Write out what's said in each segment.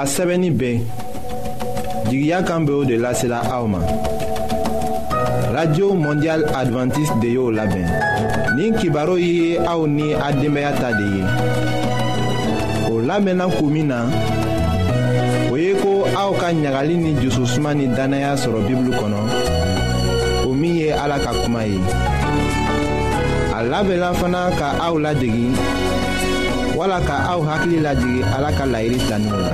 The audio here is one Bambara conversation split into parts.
a sɛbɛnni bɛɛ jigiya kan bɛ o de lasela aw ma. Radio Mondial Adventiste de y'o labɛn. Nin kibaru ye aw ni a denbaya ta de ye. O labɛnna kun min na, o ye ko aw ka ɲagali ni jususuma ni danaya sɔrɔ Bible kɔnɔ, o min ye Ala ka kuma ye. A labɛnna fana ka aw ladegi, wala ka aw hakili lajigi Ala ka laɲini taninw la.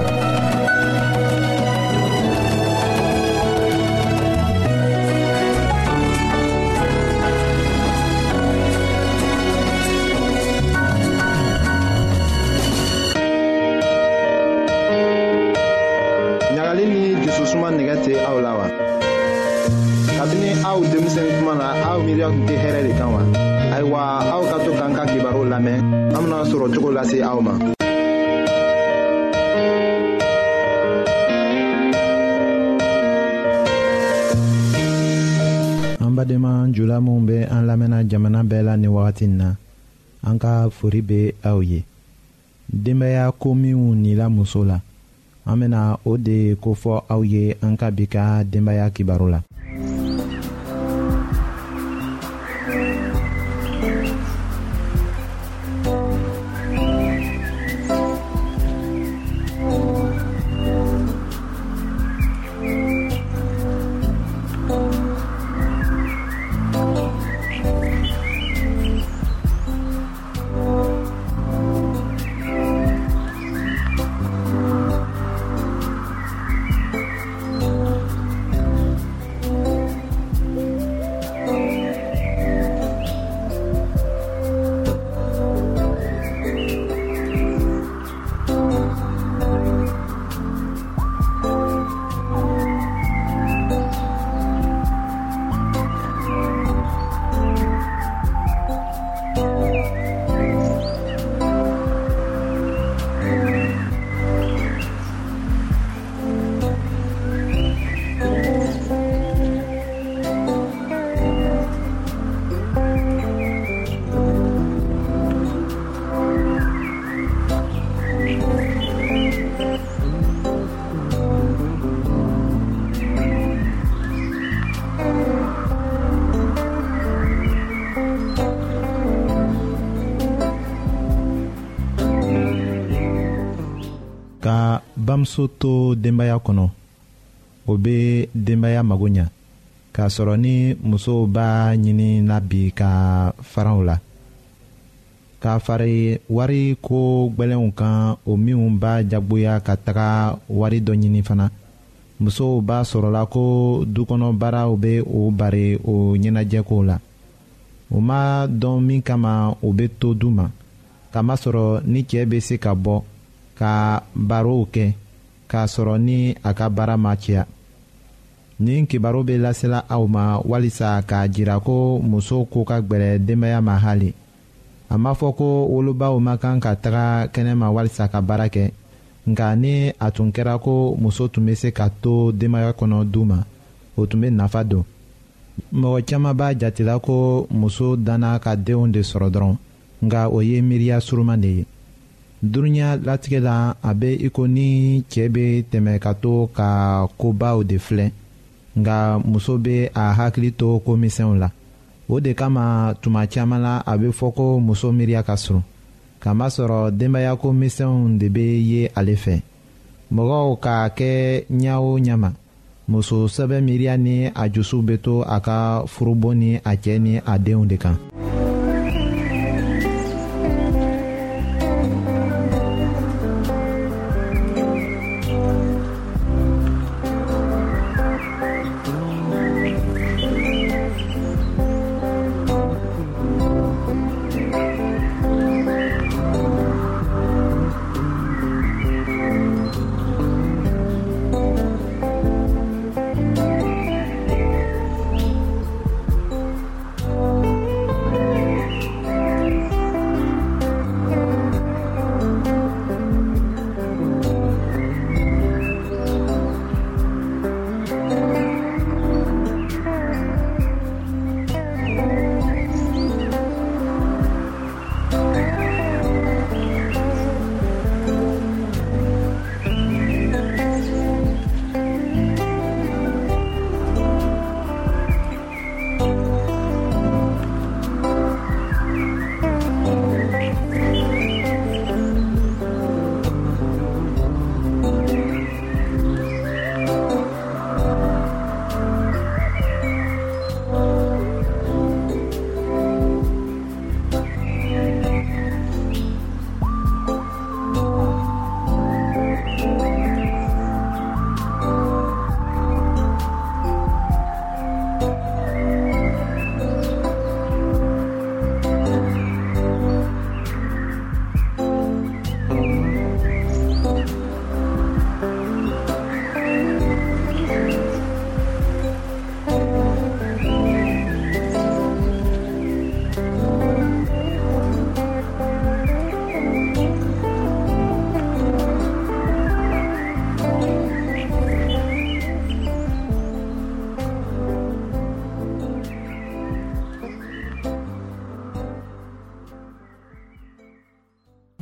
ɲagali ni jususuma nɛgɛ tɛ aw la wa? Kabini aw denmisɛn kuma na aw miiriya tun tɛ hɛrɛ de kan wa? Ayiwa, aw ka to k'an ka kibaru lamɛn, an bena sɔrɔ cogo lase aw ma. An badenma jula minw bɛ an lamɛnna jamana bɛɛ la ni wagati in na, an ka fori bɛ aw ye. Denbaya ko minw nila muso la, an bena o de kofɔ aw ye an ka bi ka denbaya kibaru la. Ka bamuso to denbaya kɔnɔ, o bɛ denbaya mago ɲa, k'a sɔrɔ ni muso b'a ɲini na bi ka fara o la. K'a fari wari ko gbɛlɛnw kan, o minw b'a jagoya ka taga wari dɔ ɲini fana. Musow b'a sɔrɔla ko dukɔnɔ baaraw bɛ o bari o ɲɛnajɛkow la. O ma dɔn min kama o bɛ to du ma, kamasɔrɔ ni cɛ bɛ se ka bɔ ka barow kɛ, k'a sɔrɔ ni a ka baara ma cɛya. Nin kibaru bɛ lasela aw ma walisa k'a jira ko muso ko ka gbɛrɛ denbaya ma hali. A m'a fɔ ko wolobaw ma kan ka taga kɛnɛma walisa ka baara kɛ, nka ni a tun kɛra ko muso tun bɛ se ka to denbaya kɔnɔ du ma, o tun bɛ nafa don. Mɔgɔ caman b'a jatela ko muso danna ka denw de sɔrɔ dɔrɔn, nka o ye miiriya suruman de ye. Dunuya latigɛ la, a bɛ i ko ni cɛ bɛ tɛmɛ ka to ka kobaw de filɛ, nka muso bɛ a hakili to komisɛnw la. O de kama tuma caman la a bɛ fɔ ko muso miiriya ka surun, kamasɔrɔ denbaya komisɛnw de bɛ ye ale fɛ. Mɔgɔw k'a kɛ ɲa o ɲa ma, muso sɛbɛ miiriya ni a jusu bɛ to a ka furubon ni a cɛ ni a denw de kan.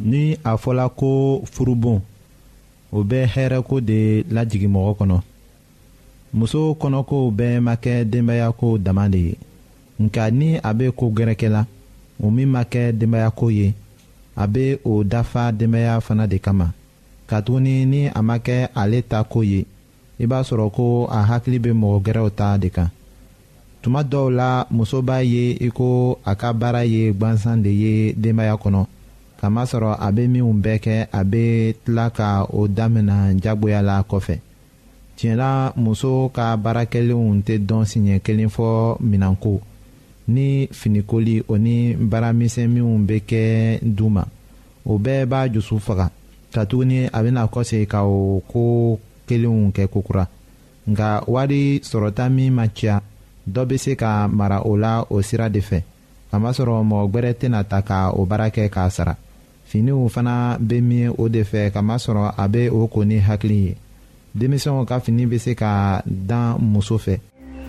ni a fɔla ko furubon o bɛ hɛrɛko de lajigi mɔgɔ kɔnɔ. muso kɔnɔkow bɛɛ ma kɛ denbayako dama de ye, nka ni a bɛ ko gɛrɛkɛ la o min ma kɛ denbayako ye a bɛ o dafa denbaya fana de kama. katuguni ni a ma kɛ ale ta ko ye i b'a sɔrɔ ko a hakili bɛ mɔgɔ gɛrɛw ta de kan. tuma dɔw la muso b'a ye i ko a ka baara ye gwansan de ye denbaya kɔnɔ, kamasɔrɔ a bɛ minnu bɛɛ kɛ a bɛ tila ka o damina jagoya la kɔfɛ. tiɲɛla muso ka baarakɛlenw tɛ dɔn siɲɛ kelen fɔ minɛnko ni finikoli o ni baaramisɛn minnu bɛ kɛ du ma, o bɛɛ b'a dusu faga. katuguni a bɛna kɔsegin ka o ko kelenw kɛ kokura. nka wari sɔrɔta min ma ca dɔ bɛ se ka mara o la o sira de fɛ, kamasɔrɔ mɔgɔ gbɛrɛ tɛna ta ka o baara kɛ k'a sara. finiw fana bɛ min o de fɛ, kamasɔrɔ a bɛ o ko ni hakili ye. denmisɛnw ka fini bɛ se ka dan muso fɛ.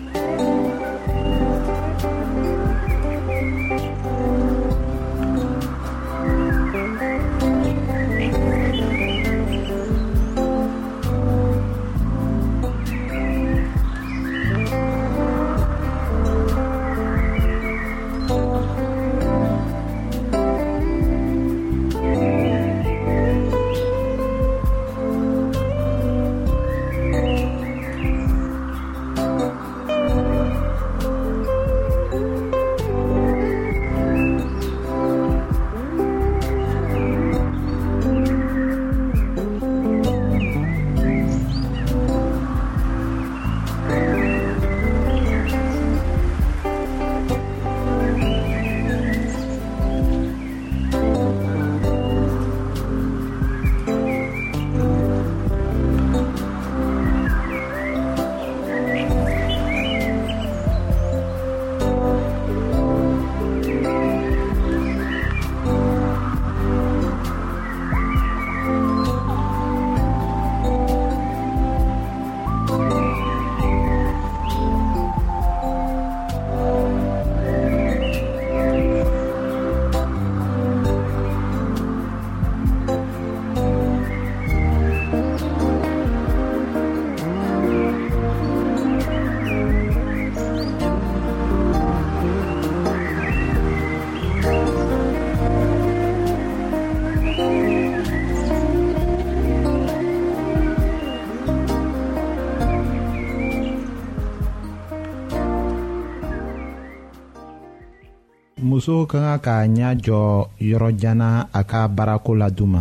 muso ka kan k'a ɲɛ jɔ yɔrɔjanna a ka baarako la duma.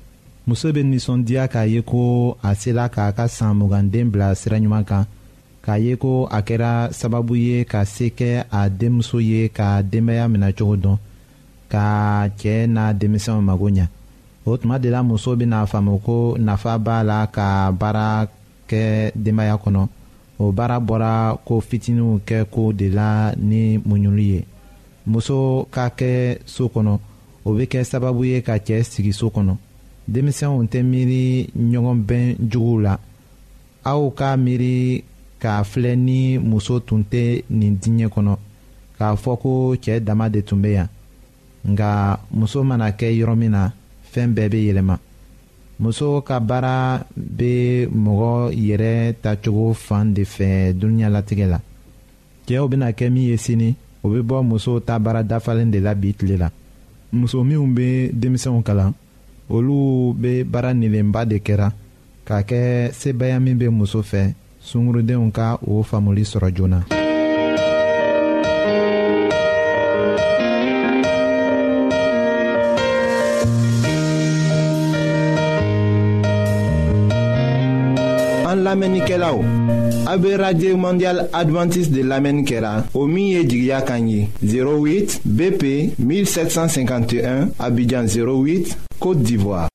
muso bɛ nisɔndiya k'a ye ko a sela k'a ka san 20 bila sira ɲuman kan, k'a ye ko a kɛra sababu ye ka se kɛ a denmuso ye ka denbaya minɛ cogo dɔn, ka cɛ n'a denmisɛnw mago ɲa. o tuma de la muso bɛna faamu ko nafa b'a la ka baara kɛ denbaya kɔnɔ. o baara bɔra ko fitininw kɛ ko de la ni muɲuli ye. muso ka kɛ so kɔnɔ o bɛ kɛ sababu ye ka cɛ sigi so kɔnɔ. denmisɛnw tɛ miiri ɲɔgɔn bɛn juguw la. aw ka miiri k'a filɛ ni muso tun tɛ nin diɲɛ kɔnɔ, k'a fɔ ko cɛ dama de tun bɛ yan. nka muso mana kɛ yɔrɔ min na fɛn bɛɛ bɛ yɛlɛma. muso ka baara bɛ mɔgɔ yɛrɛ tacogo fan de fɛ dunuya latigɛ la. cɛw bɛna kɛ min ye sini o bɛ bɔ muso ta baara dafalen de la bi tile la. muso minnu bɛ denmisɛnw kalan olu bɛ baara nilenba de kɛra k'a kɛ sebaya min bɛ muso fɛ sungurudenw ka o faamuli sɔrɔ joona. an lamɛnnikɛlaw, a bɛ radio mondial adventiste de lamɛnni kɛra o min ye jigiya kan ye 08 BP 1751 Abidjan 08 Côte d'Ivoire.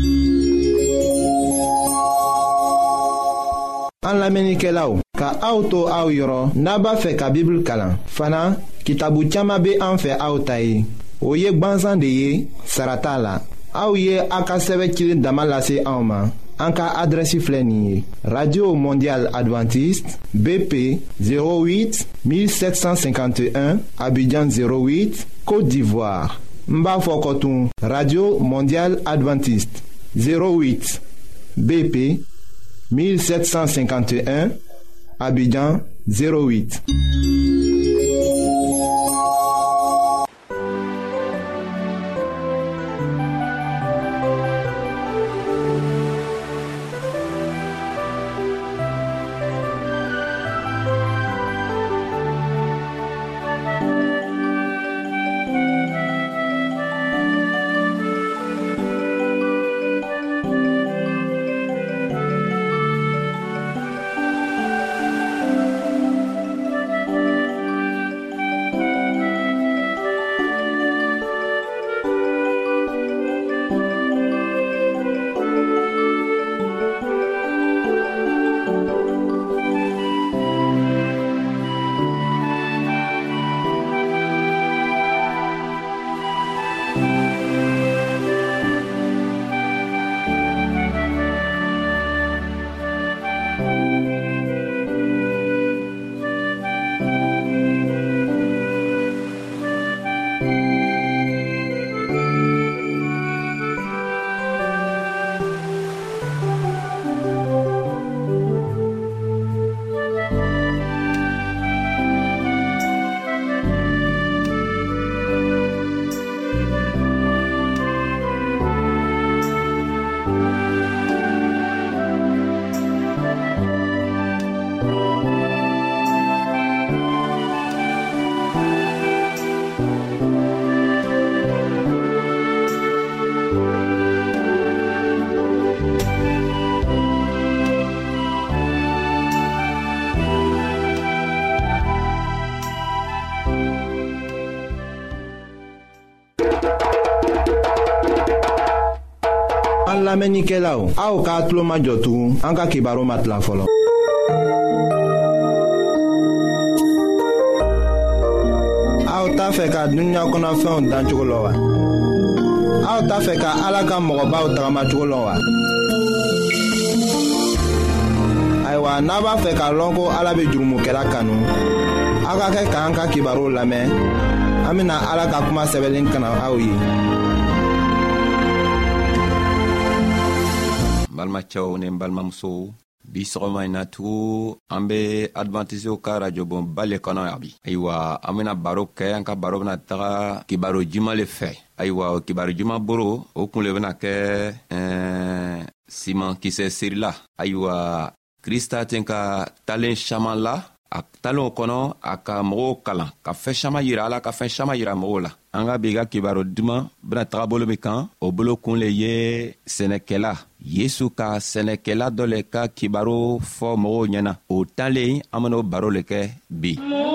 an lamɛnnikɛlaw, ka aw to aw yɔrɔ n'a b'a fɛ ka Bible kalan. fana kitabu caman bɛ an fɛ aw ta ye. o ye gwansan de ye, sara t'a la. aw ye a ka sɛbɛn cilen dama lase anw ma. an ka adrɛsi filɛ nin ye: radio mondial adventiste BP 08 1751 Abidjan 08 Côte d'Ivoire. M'ba Fokotun, Radio Mondiale Adventiste 08 BP 1751 Abidjan 08. An lamenikelaw, aw ka tulo majɔtugun an ka kibaru matila fɔlɔ. Aw t'a fɛ ka dunuya kɔnɔfɛnw dan cogo lɔ wa? Aw t'a fɛ ka Ala ka mɔgɔbaw tagama cogo lɔ wa? Ayiwa, n'a b'a fɛ k'a lɔn ko Ala bɛ jurumokɛla kanu, aw ka kɛ k'an ka kibaru lamɛn. An bɛna Ala ka kuma sɛbɛnlen kana aw ye. Balmacɛw ni balimamusow bi sɔgɔma in na tugun an bɛ adventisew ka radio bon ba le kɔnɔ yan bi. Ayiwa, an bɛna baro kɛ, an ka baro bɛna taga kibaru juman le fɛ. Ayiwa, kibaru juman boro o kun le bɛna kɛ siman kisɛ serila. Ayiwa, Krista ten ka talen caman la, a talenw kɔnɔ a ka mɔgɔw kalan, ka fɛn caman yira Ala, ka fɛn caman yira mɔgɔw la. An ka bi ka kibaru duman bena taga bolo min kan, o bolo kun le ye sɛnɛkɛla. Yesu ka sɛnɛkɛla dɔ le ka kibaru fɔ mɔgɔw ɲɛna. O talen an ben'o baro le kɛ bi.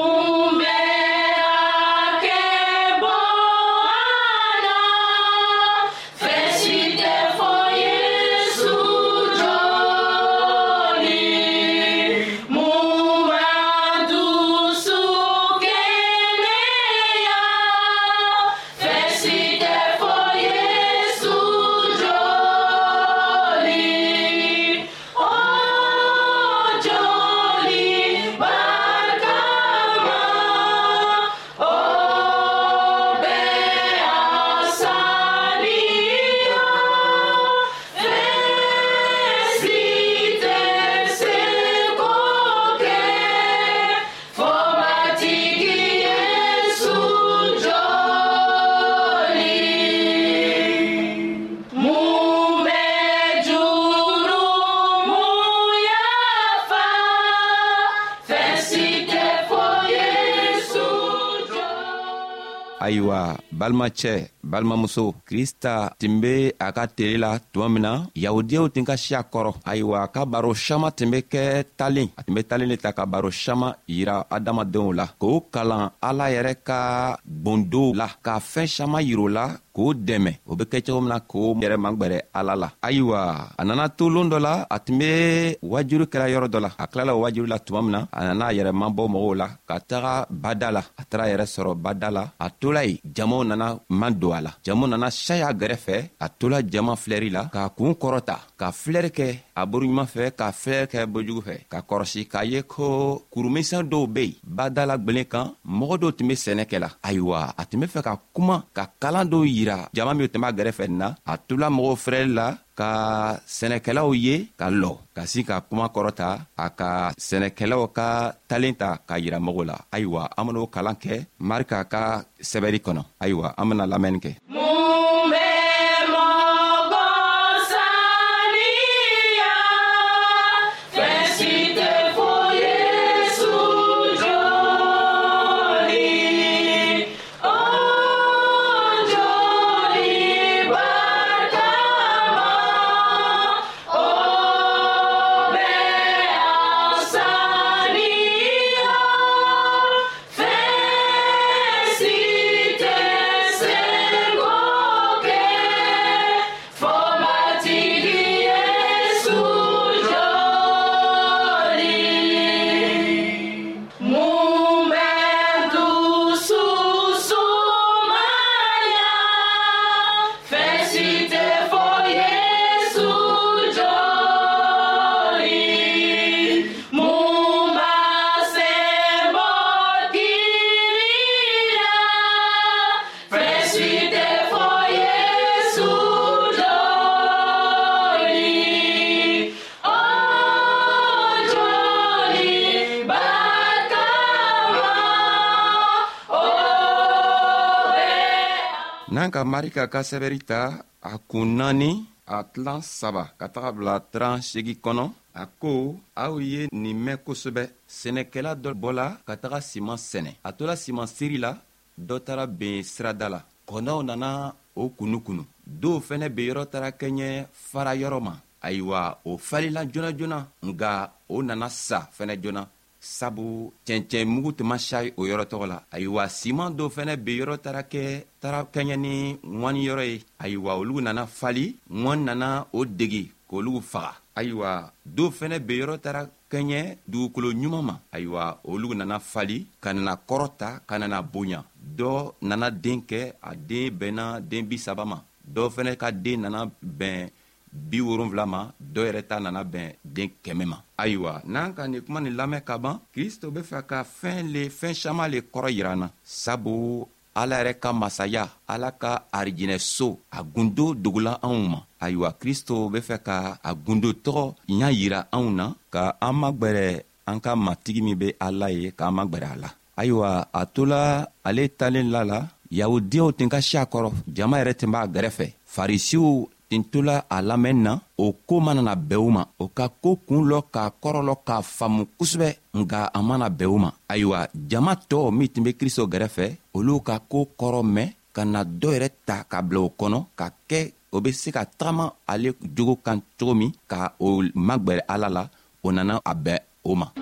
Ayiwa, balimacɛ, balimamuso, Krista tun be a ka tele la tuma min na, Yahudiyaw tun ka si a kɔrɔ. Ayiwa, a ka baro caman tun be kɛ talen. A tun be talen le ta ka baro caman yira adamadenw la. K'o kalan Ala yɛrɛ ka bondow la, ka fɛn caman yir'o la k'o dɛmɛ o be kɛ cogo min na k'o yɛrɛ magwɛrɛ ala la. Ayiwa a nana to loon dɔ la a tun be wajuru kɛra yɔrɔ dɔ la. A tilala o wajuru la tuma min na a nana a yɛrɛ mabɔ mɔgɔw la ka taga bada la. A taara yɛrɛ sɔrɔ bada la. A tola yen jamaw nana man don a la. Jamaw nana saya gɛrɛfɛ. A tola jama filɛri la k'a kuun kɔrɔta ka filɛri kɛ a boroɲuman fɛ ka filɛri kɛ bojugu fɛ ka kɔrɔsi k'a ye ko kurumisɛn dɔw be yen bada la gwelen kan mɔgɔ dɔw tun be sɛnɛ kɛ la. Ayiwa a tun be fɛ ka kuma ka kalan dɔw yira jama min tun b'a gɛrɛfɛ nin na. A tola mɔgɔw filɛri la ka sɛnɛkɛlaw ye ka lɔ ka sin ka kuma kɔrɔta a ka sɛnɛkɛlaw ka talen ta k'a yira mɔgɔw la. Ayiwa an ben'o kalan kɛ Marika ka sɛbɛri kɔnɔ. Ayiwa an bena lamɛnni kɛ. N'an ka Marika ka sɛbɛri ta a kun 4 a tilan 3 ka taga bila 38 kɔnɔ. A ko aw ye nin mɛn kosɛbɛ sɛnɛkɛla dɔ bɔla ka taga siman sɛnɛ. A tola siman siri la dɔ taara ben sirada la. Kɔnɔw nana o kunukunu. Dɔw fɛnɛ be yɔrɔ taara kɛɲɛ fara yɔrɔ ma. Ayiwa o falila joona joona nga o nana sa fɛnɛ joona sabu cɛncɛn mugu tun ma sa o yɔrɔ tɔgɔ la. Ayiwa siman dɔw fɛnɛ be yɔrɔ taara kɛɲɛ ni ŋwani yɔrɔ ye. Ayiwa olugu nana fali ŋwani nana o degi k'olugu faga. Ayiwa dɔw fɛnɛ be yɔrɔ taara kɛɲɛ dugukolo ɲuman ma. Ayiwa olugu nana fali ka nana kɔrɔta ka nana bonya. Dɔ nana den kɛ a den bɛnna den 30 ma. Dɔw fɛnɛ ka den nana bɛn 70 ma. Dɔw yɛrɛ ta nana bɛn den 100 ma. Ayiwa n'an ka nin kuma nin lamɛn ka ban Kristo be fɛ ka fɛn saman le kɔrɔ yir'an na sabu ala yɛrɛ ka masaya ala ka arijinɛso a gundo dogula anw ma. Ayiwa Kristo be fɛ ka a gundo tɔgɔ y'a yira anw na ka an magwɛrɛ an ka matigi min be ala ye k'an magwɛrɛ a la. Ayiwa a tola ale talen la yahudiyaw tun ka si a kɔrɔ jama yɛrɛ tun b'a gɛrɛfɛ. Farisiw tin tola a lamɛnni na o ko manana bɛn u ma. O ka ko kun lɔ k'a kɔrɔlɔ k'a faamu kosɛbɛ nga a mana bɛn u ma. Ayiwa jama tɔw min tun be Kristo gɛrɛfɛ olu ka ko kɔrɔ mɛn ka na dɔ yɛrɛ ta ka bila o kɔnɔ ka kɛ o be se ka tagama ale jogo kan cogo min ka o magwɛrɛ ala la o nana a bɛn o ma.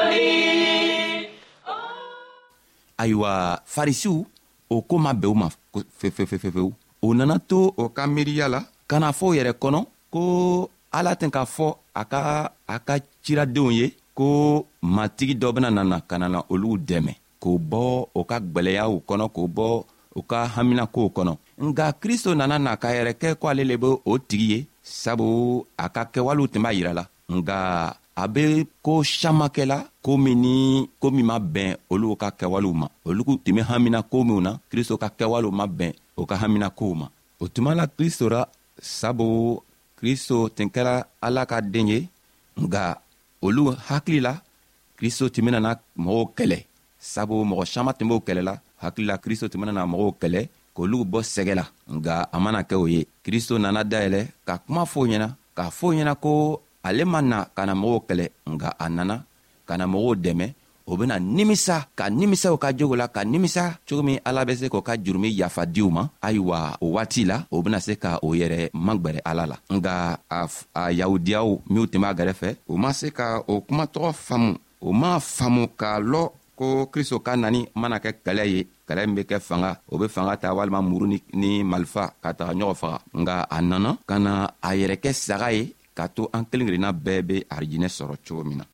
Ayiwa farisiw o ko ma bɛn u ma fefefefefewu o nana to o ka miiriya la ka na fɔ o yɛrɛ kɔnɔ ko ala tɛ k'a fɔ a ka ciradenw ye ko matigi dɔ bena nana ka nana olu dɛmɛ k'o bɔ o ka gwɛlɛyaw kɔnɔ k'o bɔ o ka haminakow kɔnɔ nga kristo nana na k'a yɛrɛ kɛ ko ale le be o tigi ye sabu a ka kɛwalew tun b'a yira la nga a be ko saman kɛla ko min ma bɛn olu ka kɛwalew ma olu tun be hamina ko minw na kristo ka kɛwalew ma bɛn o ka hamina kow ma o tuma la kristo ra sabu kristo tun kɛra ala ka den ye nga olu hakili la kristo tun benana mɔgɔw kɛlɛ sabu mɔgɔ saman tun b'o kɛlɛ la hakili la kristo tun benana mɔgɔw kɛlɛ k'olu bɔ sɛgɛ la nga a mana kɛ o ye kristo nana dayɛlɛ ka kuma fɔ o ɲɛna k'a fɔ o ɲɛna ko ale ma na ka na mɔgɔw kɛlɛ nga a nana ka na mɔgɔw dɛmɛ o bena nimisa ka nimisa o ka jogo la ka nimisa cogo min ala be se k'o ka jurumi yafa diw ma ayiwa o waati la o bena se ka o yɛrɛ magwɛrɛ ala la nga a yahudiyaw minw tun b'a gɛrɛfɛ o ma se ka o kumatɔgɔ faamu o ma faamu k'a lɔ ko kristo ka nani mana kɛ kɛlɛ ye kɛlɛ min be kɛ fanga o be fanga ta walima muru ni malifa ka taga ɲɔgɔn faga nga a nana ka na a yɛrɛ kɛ saga ye k'a to an kelen kelenna bɛɛ be arijinɛ sɔrɔ cogo min na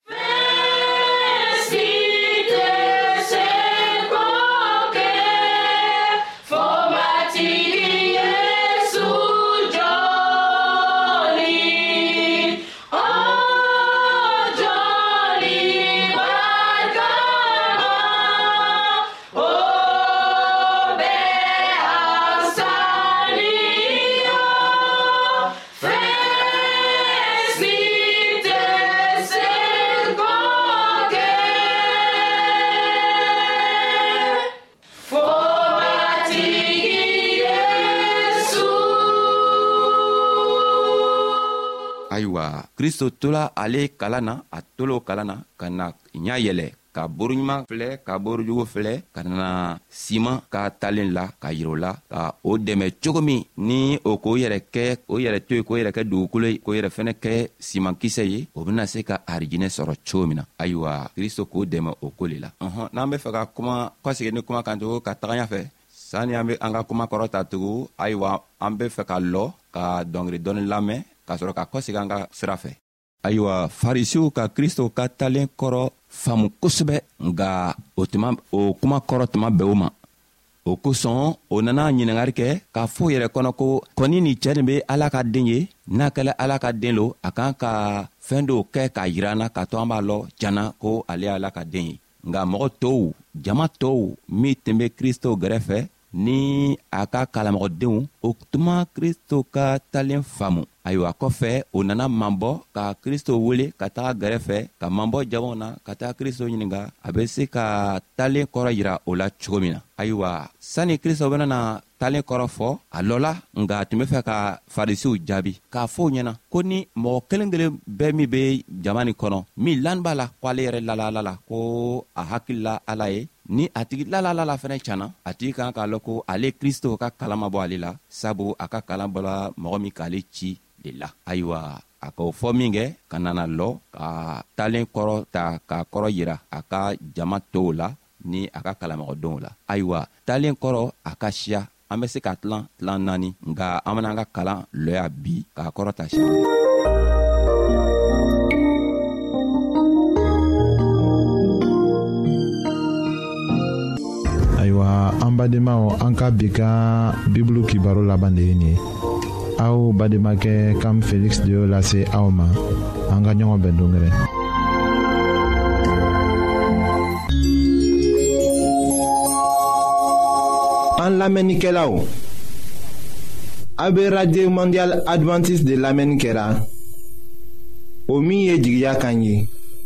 ayiwa kristo tola ale kalan na a tolo kalan na ka na ɲa yɛlɛ ka boroɲuman filɛ ka borojugu filɛ ka nana siman ka talen la ka yir'o la ka o dɛmɛ cogo min ni o k'o yɛrɛ to ye k'o yɛrɛ kɛ dugukolo ye k'o yɛrɛ fɛnɛ kɛ simankisɛ ye o bena se ka arijinɛ sɔrɔ cogo min na ayiwa kristo k'o dɛmɛ o ko le la n'an be fɛ ka kuma kɔsegi ni kuma kan tugu ka taga ɲafɛ sani an ka kuma kɔrɔ ta tugu ayiwa an be fɛ ka lɔ ka dɔngeri dɔɔni lamɛn k'a sɔrɔ ka kɔsegi an ka sira fɛ ayiwa farisiw ka kristo ka talen kɔrɔ faamu kosɛbɛ nga o kuma kɔrɔ tuma bɛɛ o ma o kosɔn o nana ɲiningari kɛ k'a fɔ yɛrɛ kɔnɔ ko kɔni ni cɛ nin be ala ka den ye n'a kɛla ala ka den lo a kan ka fɛɛn dɔw kɛ k'a yira na k'a to an b'a lɔ janna ko ale ye ala ka den ye nga mɔgɔ tɔw jama tɔw min tun be kristo gɛrɛfɛ ni a ka kalamɔgɔdenw o tuma kristo ka talen faamu ayiwa kɔfɛ o nana manbɔ ka kristo wele ka taga gɛrɛfɛ ka manbɔ jamaw na ka taga kristo ɲininga a be se ka talen kɔrɔ yira o la cogo min na ayiwa sanni kristo benana talen kɔrɔ fɔ a lɔla nga tun be fɛ ka farisiw jaabi k'a fɔ o ɲɛna ko ni mɔgɔ kelen kelen bɛɛ min be jama nin kɔnɔ min lani b'a la ko ale yɛrɛ lala la ko a hakilila ala ye ni a tigi lalala fɛnɛ canna a tigi kan k'a lɔn ko ale kristo ka kalan ma bɔ ale la sabu a ka kalan bɔla mɔgɔ min k'ale ci de la ayiwa a k'o fɔ min kɛ ka nana lɔ ka talen kɔrɔ ta k'a kɔrɔ yira a ka jama tɔw la ni a ka kalamɔgɔdenw la ayiwa talen kɔrɔ a ka siya an be se ka tilan 4 nga an bena an ka kalan lɔya bi k'a kɔrɔ ta siya ayiwa an badenmaw an ka bi ka bibulu kibaro laban de ye nin ye aw bademakɛ kam feliksi de y'o lase aw ma an ka ɲɔgɔn bɛn dongɛrɛ an lamɛnnikɛlaw a be radio mondial adventiste de lamɛnni kɛra o min ye jigiya kan ye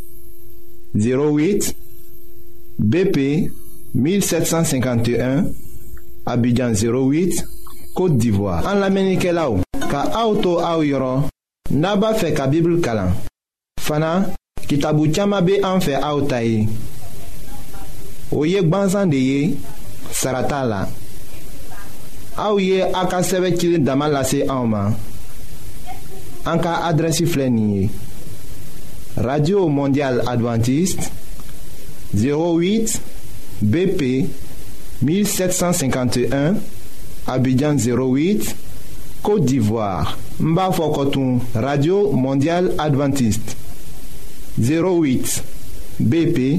08 BP 1751 Abidjan 08 Côte d'Ivoire. An lamɛnnikɛlaw ka aw to aw yɔrɔ n'a b'a fɛ ka Bible kalan fana kitabu caman be an fɛ aw ta ye o ye gwansan de ye sara t'a la aw ye a ka sɛbɛ cili dama lase anw ma an ka adrɛsi filɛ nin ye Radio Mondial Adventiste 08 BP 1751 Abidjan 08, Côte d'Ivoire. M'ba Fokotoun, Radio Mondiale Adventiste 08 BP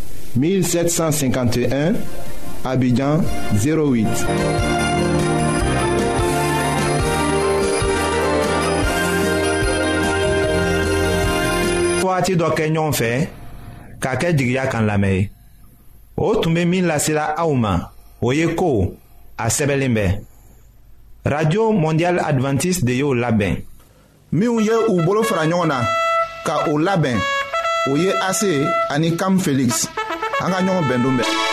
1751, Abidjan 08. Fɔati dɔ kɛ ɲɔgɔn fɛ k'a kɛ jigiya kan lamɛn ye. O tun bɛ min lasela aw ma o ye ko a sɛbɛnlen bɛ Radio Mondiale Adventiste de y'o labɛn. Minnu ye u bolo fara ɲɔgɔn na ka o labɛn o ye AC ani Cam Felix. An ka ɲɔgɔn bɛn don bɛɛ.